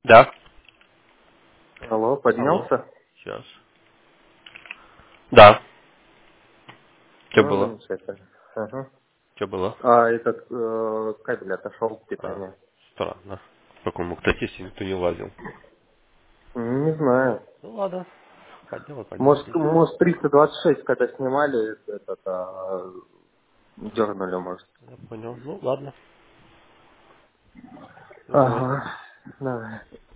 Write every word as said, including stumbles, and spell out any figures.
Да. Алло, Алло. поднялся? Сейчас. Да. Что Ну, было? замечательно. Ага. Что было? А этот э, кабель отошел к А, питанию. странно. Как он мог так, если никто не лазил? Не знаю. Ну ладно. Поделай, Может, поделай. может триста двадцать шесть, когда снимали, этот, а, дернули, может. Я понял. Ну ладно. Давай. Ага. Давай.